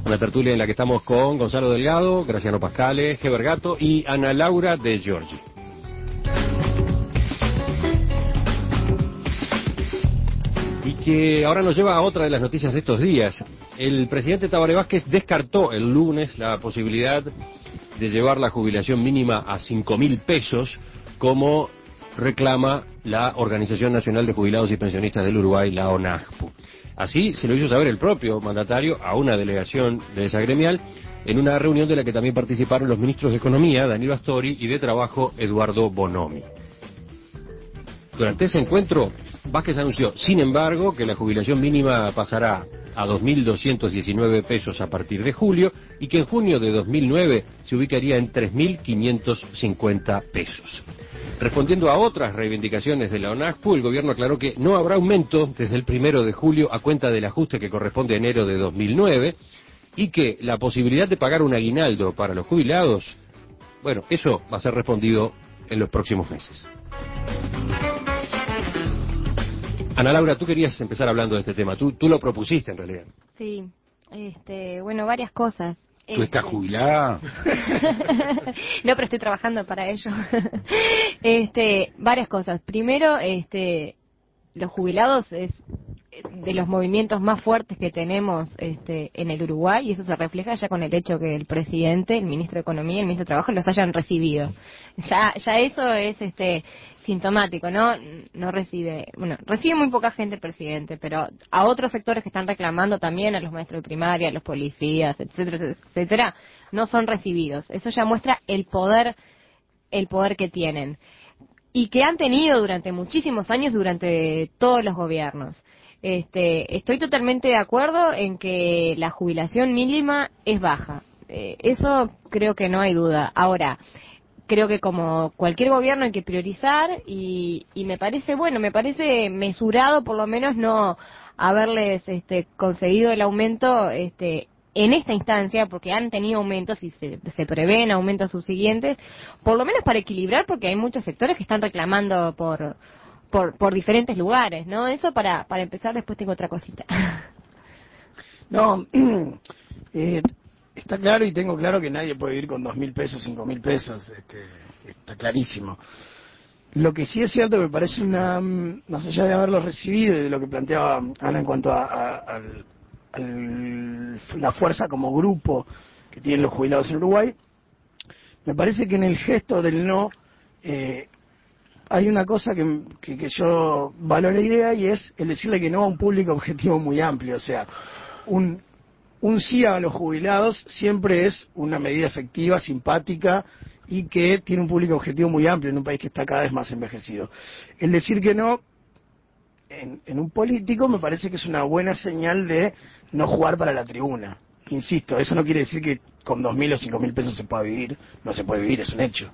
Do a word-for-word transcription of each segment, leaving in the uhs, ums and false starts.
Una tertulia en la que estamos con Gonzalo Delgado, Graciano Pascale, Heber Gato y Ana Laura de Giorgi. Y que ahora nos lleva a otra de las noticias de estos días. El presidente Tabaré Vázquez descartó el lunes la posibilidad de llevar la jubilación mínima a cinco mil pesos, como reclama la Organización Nacional de Jubilados y Pensionistas del Uruguay, la ONAJPU. Así se lo hizo saber el propio mandatario a una delegación de esa gremial, en una reunión de la que también participaron los ministros de Economía, Danilo Astori, y de Trabajo, Eduardo Bonomi. Durante ese encuentro, Vázquez anunció, sin embargo, que la jubilación mínima pasará a dos mil doscientos diecinueve pesos a partir de julio y que en junio de dos mil nueve se ubicaría en tres mil quinientos cincuenta pesos. Respondiendo a otras reivindicaciones de la ONAJPU, el gobierno aclaró que no habrá aumento desde el primero de julio a cuenta del ajuste que corresponde a enero de dos mil nueve y que la posibilidad de pagar un aguinaldo para los jubilados, bueno, eso va a ser respondido en los próximos meses. Ana Laura, tú querías empezar hablando de este tema, tú, tú lo propusiste en realidad. Sí, este, bueno, varias cosas. ¿Tú estás jubilada? No, pero estoy trabajando para ello. Este, varias cosas. Primero, este, los jubilados es de los movimientos más fuertes que tenemos este, en el Uruguay, y eso se refleja ya con el hecho que el presidente, el ministro de Economía y el ministro de Trabajo los hayan recibido. Ya, ya eso es este sintomático, ¿no? No recibe, bueno, recibe muy poca gente el presidente, pero a otros sectores que están reclamando también, a los maestros de primaria, a los policías, etcétera, etcétera, no son recibidos. Eso ya muestra el poder, el poder que tienen y que han tenido durante muchísimos años, durante todos los gobiernos. Este, estoy totalmente de acuerdo en que la jubilación mínima es baja. Eh, eso creo que no hay duda. Ahora, creo que como cualquier gobierno hay que priorizar y, y me parece, bueno, me parece mesurado por lo menos no haberles este, conseguido el aumento este, en esta instancia, porque han tenido aumentos y se, se prevén aumentos subsiguientes, por lo menos para equilibrar, porque hay muchos sectores que están reclamando por... Por, por diferentes lugares, ¿no? Eso para, para empezar, después tengo otra cosita. No, eh, está claro y tengo claro que nadie puede vivir con dos mil pesos, cinco mil pesos, este, está clarísimo. Lo que sí es cierto, me parece una, más allá de haberlo recibido y de lo que planteaba Ana en cuanto a, a, a, a la fuerza como grupo que tienen los jubilados en Uruguay, me parece que en el gesto del no, eh, hay una cosa que, que, que yo valoraría y es el decirle que no a un público objetivo muy amplio. O sea, un, un sí a los jubilados siempre es una medida efectiva, simpática y que tiene un público objetivo muy amplio en un país que está cada vez más envejecido. El decir que no en, en un político me parece que es una buena señal de no jugar para la tribuna. Insisto, eso no quiere decir que con dos mil o cinco mil pesos se pueda vivir, no se puede vivir, es un hecho.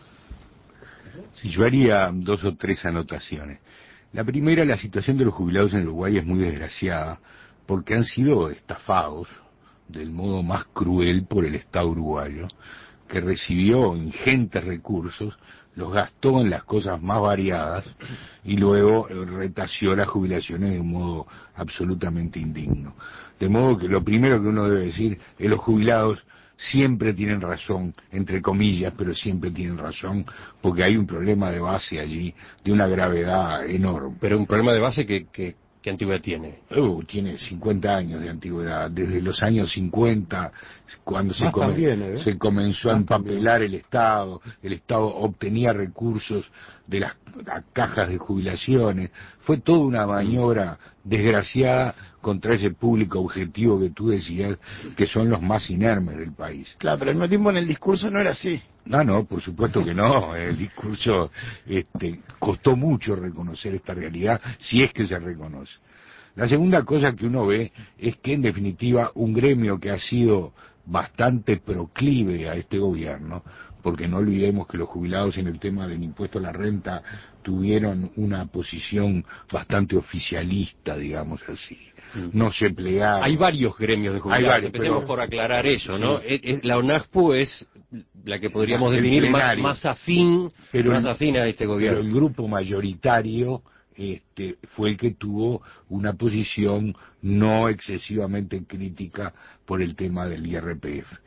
Sí, yo haría dos o tres anotaciones. La primera, la situación de los jubilados en Uruguay es muy desgraciada porque han sido estafados del modo más cruel por el Estado uruguayo, que recibió ingentes recursos, los gastó en las cosas más variadas y luego retació las jubilaciones de un modo absolutamente indigno. De modo que lo primero que uno debe decir es los jubilados siempre tienen razón, entre comillas, pero siempre tienen razón, porque hay un problema de base allí, de una gravedad enorme. Pero un problema de base que, que, ¿qué antigüedad tiene? Uh, tiene cincuenta años de antigüedad, desde los años cincuenta, cuando se, come, también, ¿eh? se comenzó Más a empapelar también. el Estado, el Estado obtenía recursos de las cajas de jubilaciones, fue toda una maniobra desgraciada contra ese público objetivo que tú decías, que son los más inermes del país. Claro, pero al mismo tiempo en el discurso no era así. No, no, por supuesto que no. El discurso este, costó mucho reconocer esta realidad, si es que se reconoce. La segunda cosa que uno ve es que, en definitiva, un gremio que ha sido bastante proclive a este gobierno, porque no olvidemos que los jubilados en el tema del impuesto a la renta tuvieron una posición bastante oficialista, digamos así. No se plegaron. Hay varios gremios de jubilados, varios, empecemos pero, por aclarar eso, ¿no? Sí. Es, es, la ONAJPU es la que podríamos definir más, más afín, pero más el, afín a este gobierno. Pero el grupo mayoritario este, fue el que tuvo una posición no excesivamente crítica por el tema del I R P F.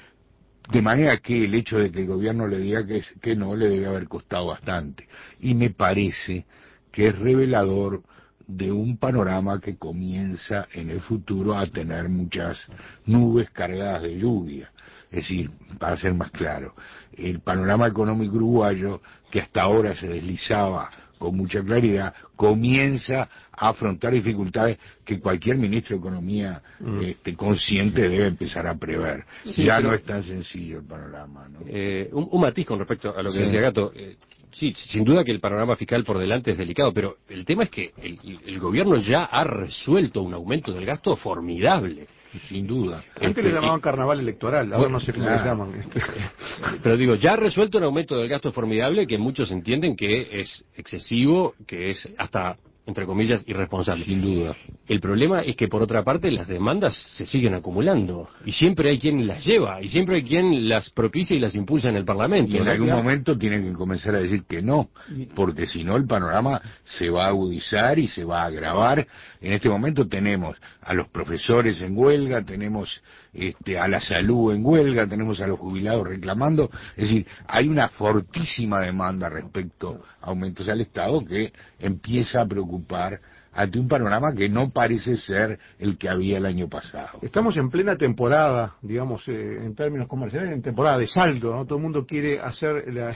De manera que el hecho de que el gobierno le diga que, es, que no le debe haber costado bastante. Y me parece que es revelador de un panorama que comienza en el futuro a tener muchas nubes cargadas de lluvia. Es decir, para ser más claro, el panorama económico uruguayo, que hasta ahora se deslizaba con mucha claridad, comienza a afrontar dificultades que cualquier ministro de Economía mm. este, consciente debe empezar a prever. Sí, ya pero, no es tan sencillo el panorama, ¿no? Eh, un, un matiz con respecto a lo que sí. decía Gato. Eh, sí, sin duda que el panorama fiscal por delante es delicado, pero el tema es que el, el gobierno ya ha resuelto un aumento del gasto formidable. Sin duda. Antes este, le llamaban carnaval electoral, ahora bueno, no sé cómo claro. le llaman. Pero digo, ya ha resuelto un aumento del gasto formidable que muchos entienden que es excesivo, que es hasta, entre comillas, irresponsable. Sin duda. El problema es que, por otra parte, las demandas se siguen acumulando. Y siempre hay quien las lleva, y siempre hay quien las propicia y las impulsa en el Parlamento. Y en algún momento tienen que comenzar a decir que no, porque si no el panorama se va a agudizar y se va a agravar. En este momento tenemos a los profesores en huelga, tenemos este, a la salud en huelga, tenemos a los jubilados reclamando. Es decir, hay una fortísima demanda respecto a aumentos al Estado que empieza a preocupar ante un panorama que no parece ser el que había el año pasado. Estamos en plena temporada, digamos, eh, en términos comerciales, en temporada de saldo, ¿no? Todo el mundo quiere hacer la,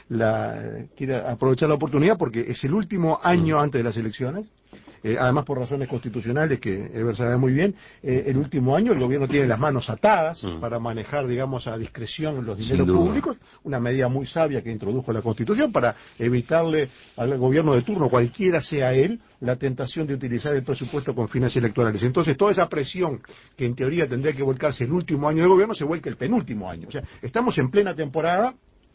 la, quiere aprovechar la oportunidad porque es el último año antes de las elecciones. Eh, además por razones constitucionales que Eber sabe muy bien, eh, el último año el gobierno tiene las manos atadas mm. para manejar, digamos, a discreción los dineros públicos, una medida muy sabia que introdujo la Constitución para evitarle al gobierno de turno, cualquiera sea él, la tentación de utilizar el presupuesto con fines electorales. Entonces toda esa presión que en teoría tendría que volcarse el último año de gobierno se vuelca el penúltimo año. O sea, estamos en plena temporada.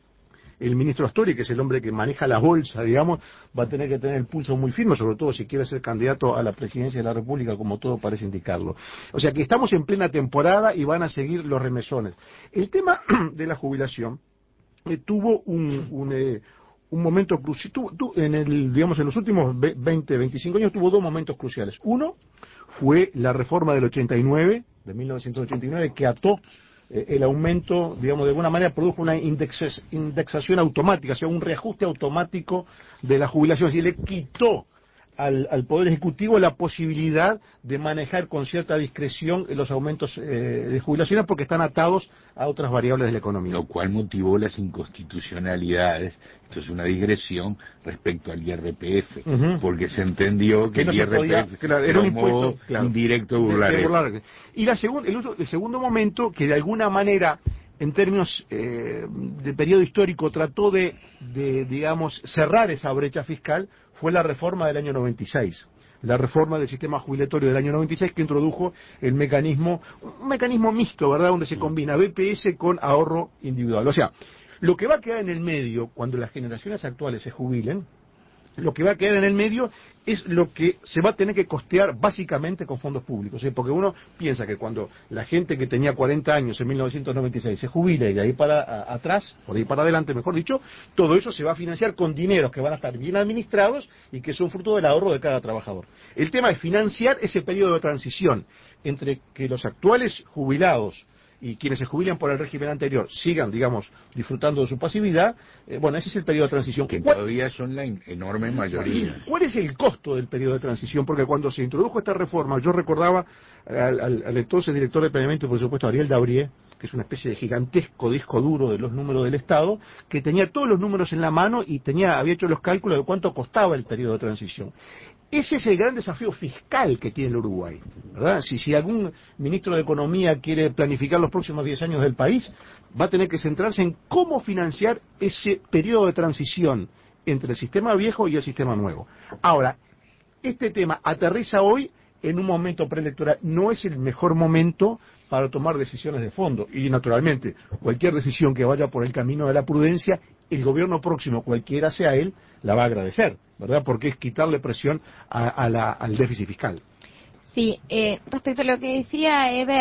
El ministro Astori, que es el hombre que maneja la bolsa, digamos, va a tener que tener el pulso muy firme, sobre todo si quiere ser candidato a la presidencia de la República, como todo parece indicarlo. O sea que estamos en plena temporada y van a seguir los remesones. El tema de la jubilación eh, tuvo un, un, eh, un momento crucial, en el, digamos, en los últimos veinte, veinticinco años tuvo dos momentos cruciales. Uno fue la reforma del ochenta y nueve, de mil novecientos ochenta y nueve, que ató el aumento, digamos, de alguna manera produjo una indexación automática, o sea, un reajuste automático de la jubilación, es decir, le quitó al, al Poder Ejecutivo la posibilidad de manejar con cierta discreción los aumentos eh, de jubilaciones porque están atados a otras variables de la economía. Lo cual motivó las inconstitucionalidades, esto es una digresión respecto al I R P F, uh-huh. porque se entendió que, que no el I R P F podía, claro, era un impuesto claro, indirecto de burlar. De burlar. Y la segun, el, uso, el segundo momento, que de alguna manera en términos eh, de periodo histórico trató de, de, digamos, cerrar esa brecha fiscal, fue la reforma del año noventa y seis. La reforma del sistema jubilatorio del año noventa y seis que introdujo el mecanismo, un mecanismo mixto, ¿verdad?, donde se combina B P S con ahorro individual. O sea, lo que va a quedar en el medio cuando las generaciones actuales se jubilen, lo que va a quedar en el medio es lo que se va a tener que costear básicamente con fondos públicos, ¿eh? Porque uno piensa que cuando la gente que tenía cuarenta años en mil novecientos noventa y seis se jubila y de ahí para a, atrás, o de ahí para adelante mejor dicho, todo eso se va a financiar con dineros que van a estar bien administrados y que son fruto del ahorro de cada trabajador. El tema es financiar ese periodo de transición entre que los actuales jubilados y quienes se jubilan por el régimen anterior sigan, digamos, disfrutando de su pasividad. Eh, bueno, ese es el periodo de transición. Que todavía son la enorme mayoría. ¿Cuál es el costo del periodo de transición? Porque cuando se introdujo esta reforma, yo recordaba al, al, al entonces director de planeamiento y presupuesto, Ariel Dabrié, que es una especie de gigantesco disco duro de los números del Estado, que tenía todos los números en la mano y tenía había hecho los cálculos de cuánto costaba el periodo de transición. Ese es el gran desafío fiscal que tiene el Uruguay, ¿verdad? Si, si algún ministro de Economía quiere planificar los próximos diez años del país, va a tener que centrarse en cómo financiar ese periodo de transición entre el sistema viejo y el sistema nuevo. Ahora, este tema aterriza hoy en un momento preelectoral. No es el mejor momento para tomar decisiones de fondo. Y, naturalmente, cualquier decisión que vaya por el camino de la prudencia, el gobierno próximo, cualquiera sea él, la va a agradecer, ¿verdad? Porque es quitarle presión a, a la, al déficit fiscal. Sí, eh, respecto a lo que decía Eber,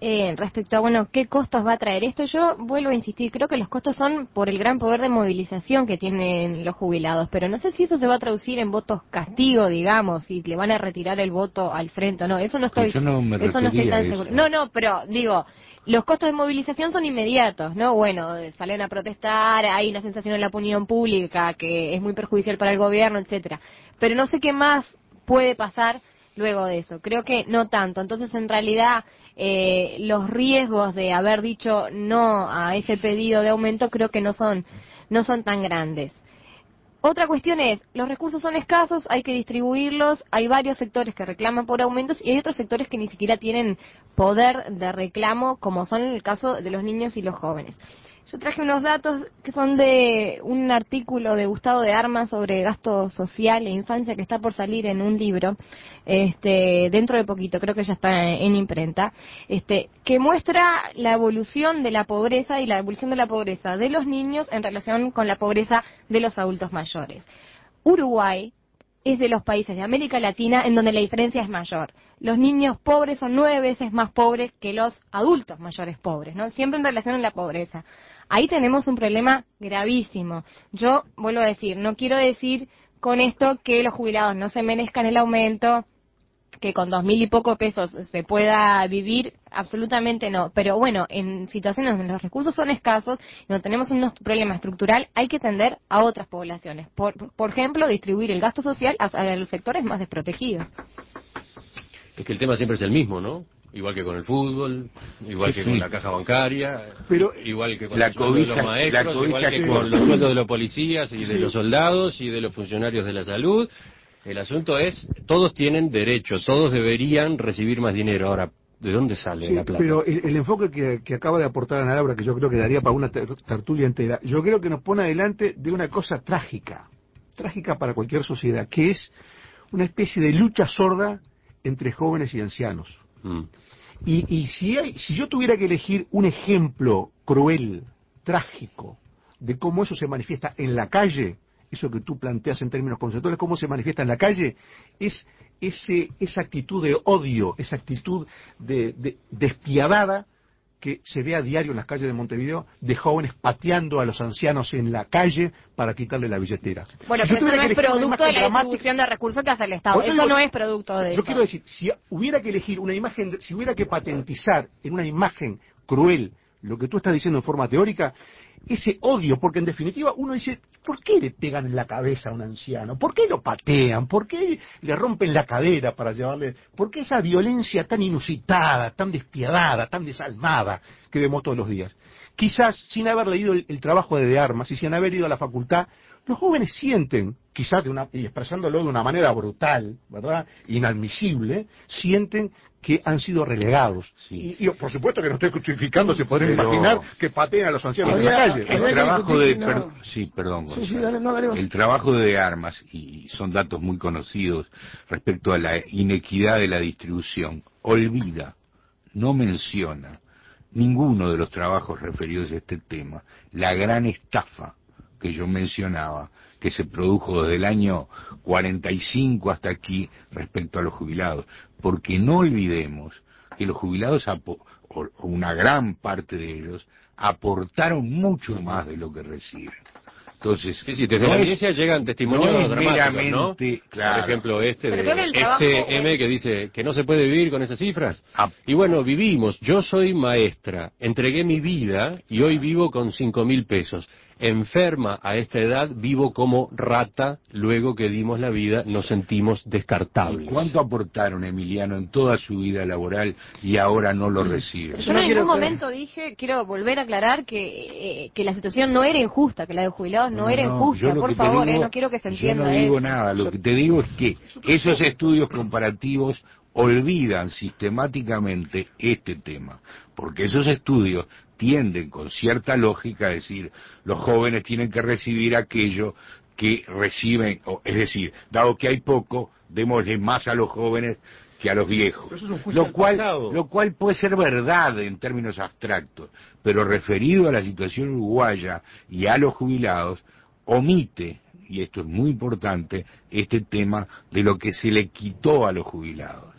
Eh, respecto a, bueno, ¿qué costos va a traer esto? Yo vuelvo a insistir, creo que los costos son por el gran poder de movilización que tienen los jubilados, pero no sé si eso se va a traducir en votos castigo, digamos, si le van a retirar el voto al frente o no, eso no estoy, Yo no me eso no estoy tan refería a seguro. eso. No, no, pero digo, los costos de movilización son inmediatos, ¿no? Bueno, eh, salen a protestar, hay una sensación en la opinión pública que es muy perjudicial para el gobierno, etcétera. Pero no sé qué más puede pasar luego de eso. Creo que no tanto. Entonces, en realidad, eh, los riesgos de haber dicho no a ese pedido de aumento creo que no son, no son tan grandes. Otra cuestión es, los recursos son escasos, hay que distribuirlos, hay varios sectores que reclaman por aumentos y hay otros sectores que ni siquiera tienen poder de reclamo, como son el caso de los niños y los jóvenes. Yo traje unos datos que son de un artículo de Gustavo de Armas sobre gasto social e infancia que está por salir en un libro, este, dentro de poquito, creo que ya está en imprenta, este, que muestra la evolución de la pobreza y la evolución de la pobreza de los niños en relación con la pobreza de los adultos mayores. Uruguay es de los países de América Latina en donde la diferencia es mayor. Los niños pobres son nueve veces más pobres que los adultos mayores pobres, ¿no? Siempre en relación a la pobreza. Ahí tenemos un problema gravísimo. Yo vuelvo a decir, no quiero decir con esto que los jubilados no se merezcan el aumento, que con dos mil y poco pesos se pueda vivir, absolutamente no. Pero bueno, en situaciones donde los recursos son escasos, donde tenemos un problema estructural, hay que tender a otras poblaciones. Por, por ejemplo, distribuir el gasto social a, a los sectores más desprotegidos. Es que el tema siempre es el mismo, ¿no? Igual que con el fútbol, igual Sí, que sí. con la caja bancaria, Pero igual que con la el sueldo de cobija- los maestros, la cobija igual que que con corta. los sueldos de los policías y de Sí. los soldados y de los funcionarios de la salud. El asunto es, todos tienen derecho, todos deberían recibir más dinero. Ahora, ¿de dónde sale Sí, la plata? pero el, el enfoque que, que acaba de aportar Ana Laura, que yo creo que daría para una ter- tertulia entera, yo creo que nos pone adelante de una cosa trágica, trágica para cualquier sociedad, que es una especie de lucha sorda entre jóvenes y ancianos. Mm. Y, y si, hay, si yo tuviera que elegir un ejemplo cruel, trágico, de cómo eso se manifiesta en la calle, eso que tú planteas en términos conceptuales, cómo se manifiesta en la calle, es ese, esa actitud de odio, esa actitud de, de despiadada que se ve a diario en las calles de Montevideo, de jóvenes pateando a los ancianos en la calle para quitarle la billetera. Bueno, Si yo pero eso tuviera no que es elegir una producto imagen de la dramática- distribución de recursos que hace el Estado. Por Eso digo, no es producto de yo eso. quiero decir, si hubiera que elegir una imagen, si hubiera que patentizar en una imagen cruel lo que tú estás diciendo en forma teórica, ese odio, porque en definitiva uno dice, ¿por qué le pegan en la cabeza a un anciano? ¿Por qué lo patean? ¿Por qué le rompen la cadera para llevarle? ¿Por qué esa violencia tan inusitada, tan despiadada, tan desalmada que vemos todos los días? Quizás sin haber leído el, el trabajo de De Armas y sin haber ido a la facultad, los jóvenes sienten, quizás de una, y expresándolo de una manera brutal, ¿verdad? Inadmisible, sienten que han sido relegados. Sí. Y, y por supuesto que no estoy justificando, se podrían Pero- imaginar que pateen a los ancianos en la Habría- calle. El habría que trabajo de... discutir, per- no. Sí, perdón, Sí, sí, Gonzalo. dale, no, dale vos. El trabajo de Armas, y son datos muy conocidos respecto a la inequidad de la distribución, olvida, no menciona ninguno de los trabajos referidos a este tema, la gran estafa que yo mencionaba, que se produjo desde el año cuarenta y cinco hasta aquí respecto a los jubilados, porque no olvidemos que los jubilados, apo- o o una gran parte de ellos, aportaron mucho más de lo que reciben. Entonces, Sí, sí, desde no la es- iglesia llegan testimonios no es dramáticos, ¿no? meramente, claro. Por ejemplo, este Pero de claro, el trabajo, S M bueno. que dice que no se puede vivir con esas cifras. Ah. Y bueno, vivimos. Yo soy maestra, entregué mi vida y hoy vivo con cinco mil pesos. Enferma a esta edad, vivo como rata, luego que dimos la vida nos sentimos ¿Y descartables. cuánto aportaron, Emiliano, en toda su vida laboral y ahora no lo reciben? Pero Yo yo no en quiero ningún ser- momento dije, quiero volver a aclarar que, eh, que la situación no era injusta, que la de jubilados no, era yo injusta, lo por que te favor, digo- eh, no quiero que se entienda Yo no digo eso. nada, lo que te digo es que esos estudios comparativos olvidan sistemáticamente este tema, porque esos estudios tienden con cierta lógica a decir, los jóvenes tienen que recibir aquello que reciben, o, es decir, dado que hay poco, démosle más a los jóvenes que a los viejos, Pero eso es un juicio lo al cual, pasado. lo cual puede ser verdad en términos abstractos, pero referido a la situación uruguaya y a los jubilados, omite, y esto es muy importante, este tema de lo que se le quitó a los jubilados.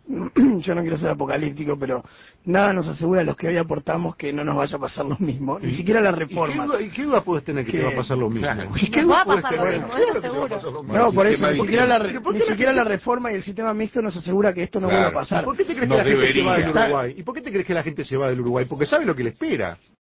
yo no quiero ser apocalíptico, pero nada nos asegura a los que hoy aportamos que no nos vaya a pasar lo mismo, ni siquiera las reformas. ¿Y qué duda puedes tener que, que te va a pasar lo mismo? Claro. ¿Y qué Nos va duda a puedes pasar lo tener? mismo, Claro eso que te va a pasar seguro. lo mismo. No, por eso, ni sistema siquiera, la, distinto. re- ¿Por qué ni la siquiera la gente- reforma y el sistema mixto nos asegura que esto no Claro. vuelva a pasar. ¿Por qué te crees No que la gente se va debería. del Uruguay? ¿Y por qué te crees que la gente se va del Uruguay? Porque sabe lo que le espera.